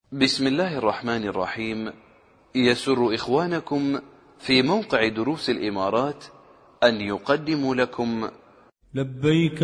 بسم الله الرحمن الرحيم. يسر إخوانكم في موقع دروس الإمارات أن يقدموا لكم لبيك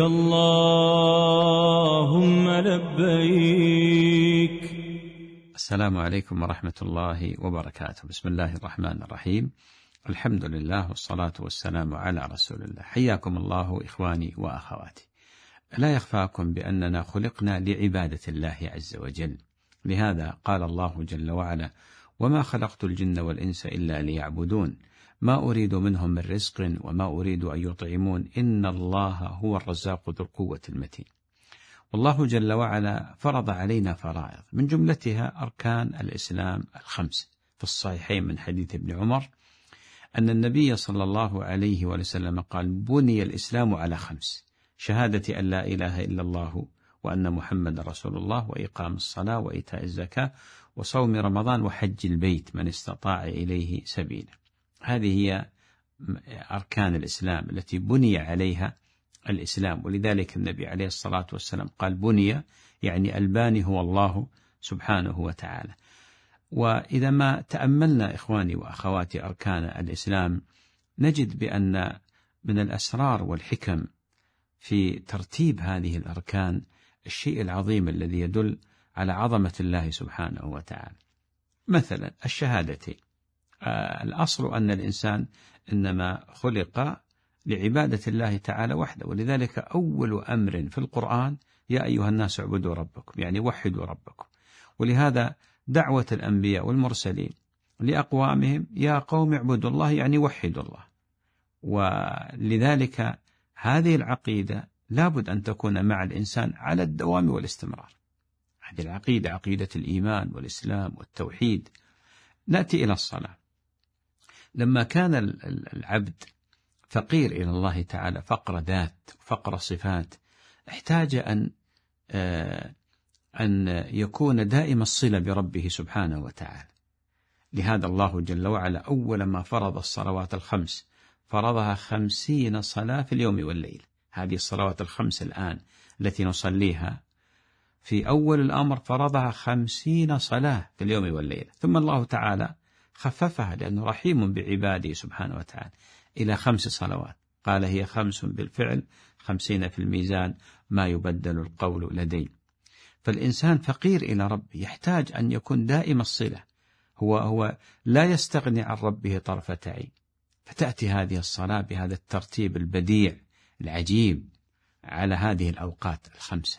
اللهم لبيك. السلام عليكم ورحمة الله وبركاته. بسم الله الرحمن الرحيم. الحمد لله والصلاة والسلام على رسول الله. حياكم الله إخواني وأخواتي. لا يخفاكم بأننا خلقنا لعبادة الله عز وجل، لهذا قال الله جل وعلا: وما خلقت الجن والإنس إلا ليعبدون ما أريد منهم من رزق وما أريد أن يطعمون إن الله هو الرزاق ذو القوة المتين. والله جل وعلا فرض علينا فرائض، من جملتها أركان الإسلام الخمس، في الصحيحين من حديث ابن عمر أن النبي صلى الله عليه وسلم قال: بني الإسلام على خمس: شهادة أن لا إله إلا الله وأن محمد رسول الله، وإقام الصلاة، وإيتاء الزكاة، وصوم رمضان، وحج البيت من استطاع إليه سبيلا. هذه هي أركان الإسلام التي بني عليها الإسلام، ولذلك النبي عليه الصلاة والسلام قال بني، يعني الباني هو الله سبحانه وتعالى. وإذا ما تأملنا إخواني وأخواتي أركان الإسلام نجد بأن من الأسرار والحكم في ترتيب هذه الأركان الشيء العظيم الذي يدل على عظمة الله سبحانه وتعالى. مثلا الشهادتين، الأصل أن الإنسان إنما خلق لعبادة الله تعالى وحده، ولذلك أول أمر في القرآن: يا أيها الناس اعبدوا ربكم، يعني وحدوا ربكم. ولهذا دعوة الأنبياء والمرسلين لأقوامهم: يا قوم اعبدوا الله، يعني وحدوا الله. ولذلك هذه العقيدة لابد أن تكون مع الإنسان على الدوام والاستمرار. هذه العقيدة عقيدة الإيمان والإسلام والتوحيد. نأتي إلى الصلاة. لما كان العبد فقير إلى الله تعالى فقر ذات وفقر صفات، احتاج أن يكون دائم الصلة بربه سبحانه وتعالى. لهذا الله جل وعلا أول ما فرض الصلوات الخمس فرضها 50 صلاة في اليوم والليل. هذه الصلوات الخمس الآن التي نصليها، في أول الأمر فرضها 50 صلاة في اليوم والليل، ثم الله تعالى خففها لأنه رحيم بعباده سبحانه وتعالى إلى 5 صلوات. قال: هي 5 بالفعل 50 في الميزان ما يبدل القول لدي. فالإنسان فقير إلى ربه، يحتاج أن يكون دائم الصلة، هو لا يستغني عن ربه طرفة عين. فتأتي هذه الصلاة بهذا الترتيب البديع العجيب على هذه الأوقات الخمسة.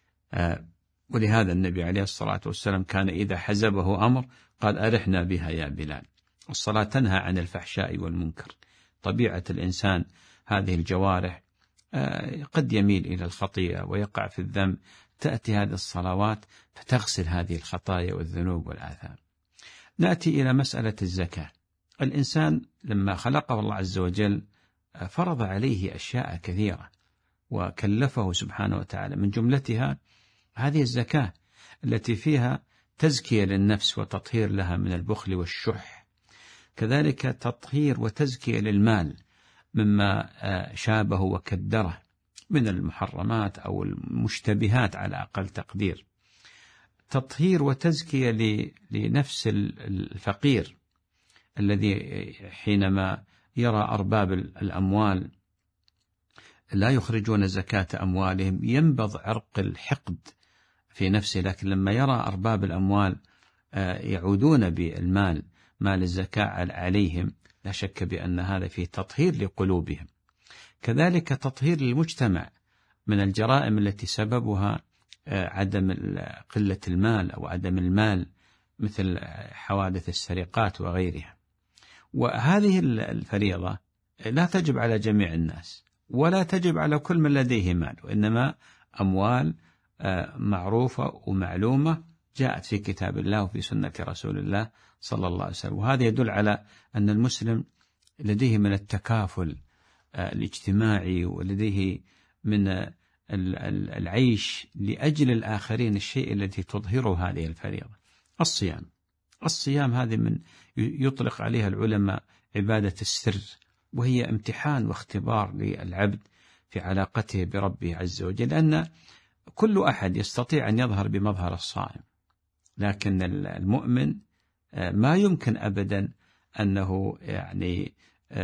ولهذا النبي عليه الصلاة والسلام كان إذا حزبه أمر قال: أرحنا بها يا بلال. الصلاة تنهى عن الفحشاء والمنكر. طبيعة الإنسان هذه الجوارح قد يميل إلى الخطيئة ويقع في الذنب، تأتي هذه الصلوات فتغسل هذه الخطايا والذنوب والآثام. نأتي إلى مسألة الزكاة. الإنسان لما خلقه الله عز وجل فرض عليه أشياء كثيرة وكلفه سبحانه وتعالى، من جملتها هذه الزكاة التي فيها تزكية للنفس وتطهير لها من البخل والشح، كذلك تطهير وتزكية للمال مما شابه وكدره من المحرمات أو المشتبهات على أقل تقدير، تطهير وتزكية لنفس الفقير الذي حينما يرى أرباب الأموال لا يخرجون زكاة أموالهم ينبض عرق الحقد في نفسه، لكن لما يرى أرباب الأموال يعودون بالمال مال الزكاة عليهم، لا شك بأن هذا فيه تطهير لقلوبهم. كذلك تطهير للمجتمع من الجرائم التي سببها عدم قلة المال أو عدم المال، مثل حوادث السرقات وغيرها. وهذه الفريضة لا تجب على جميع الناس ولا تجب على كل من لديه مال، وإنما أموال معروفة ومعلومة جاءت في كتاب الله وفي سنة رسول الله صلى الله عليه وسلم. وهذا يدل على أن المسلم لديه من التكافل الاجتماعي ولديه من العيش لأجل الآخرين، الشيء الذي تظهره هذه الفريضة. الصيام هذه من يطلق عليها العلماء عبادة السر، وهي امتحان واختبار للعبد في علاقته بربه عز وجل، لأن كل أحد يستطيع أن يظهر بمظهر الصائم، لكن المؤمن ما يمكن أبدا أنه يعني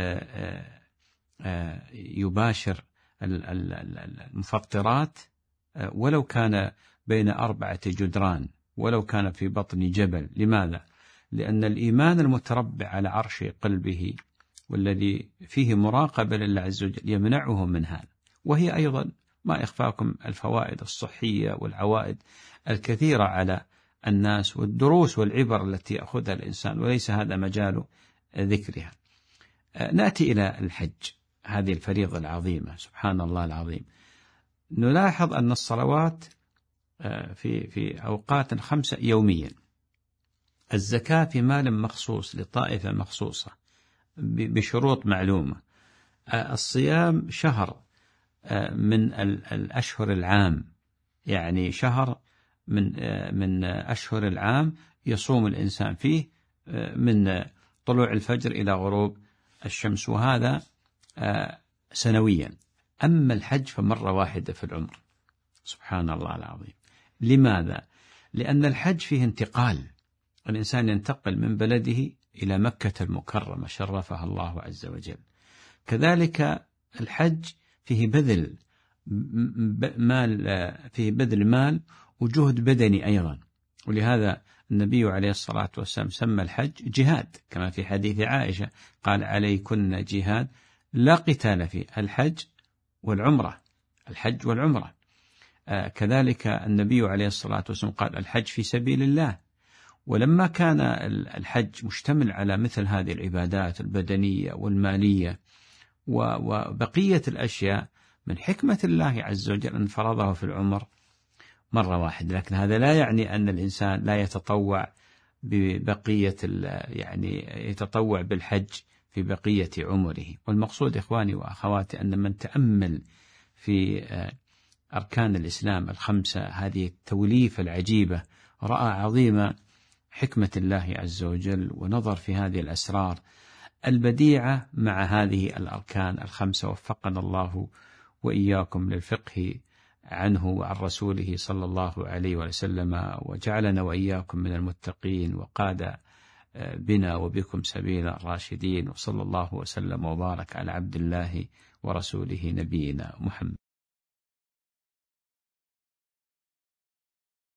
يباشر المفطرات ولو كان بين 4 جدران، ولو كان في بطن جبل. لماذا؟ لأن الإيمان المتربع على عرش قلبه والذي فيه مراقبة لله عز وجل يمنعه من هذا. وهي أيضا ما إخفاكم الفوائد الصحية والعوائد الكثيرة على الناس والدروس والعبر التي يأخذها الإنسان، وليس هذا مجال ذكرها. نأتي إلى الحج، هذه الفريضة العظيمة، سبحان الله العظيم. نلاحظ أن الصلوات في أوقات 5 يوميا، الزكاة في مال مخصوص لطائفة مخصوصة بشروط معلومة، الصيام شهر من الأشهر العام، يعني شهر من أشهر العام يصوم الإنسان فيه من طلوع الفجر إلى غروب الشمس، وهذا سنويا. أما الحج فمرة واحدة في العمر، سبحان الله العظيم. لماذا؟ لأن الحج فيه انتقال، الإنسان ينتقل من بلده إلى مكة المكرمة شرفها الله عز وجل. كذلك الحج فيه بذل مال وجهد بدني أيضا، ولهذا النبي عليه الصلاة والسلام سمى الحج جهاد، كما في حديث عائشة قال عليكن جهاد لا قتال فيه، الحج والعمرة، الحج والعمرة. كذلك النبي عليه الصلاة والسلام قال الحج في سبيل الله. ولما كان الحج مشتمل على مثل هذه العبادات البدنية والمالية وبقية الأشياء، من حكمة الله عز وجل أن فرضه في العمر مرة واحدة. لكن هذا لا يعني أن الإنسان لا يتطوع ببقية، يعني يتطوع بالحج في بقية عمره. والمقصود إخواني وأخواتي أن من تأمل في أركان الإسلام 5، هذه التوليفة العجيبة، رأى عظيم حكمة الله عز وجل، ونظر في هذه الأسرار البديعة مع هذه الأركان 5. وفقنا الله وإياكم للفقه عنه وعن رسوله صلى الله عليه وسلم، وجعلنا وإياكم من المتقين، وقاد بنا وبكم سبيل الراشدين. وصلى الله وسلم وبارك على عبد الله ورسوله نبينا محمد.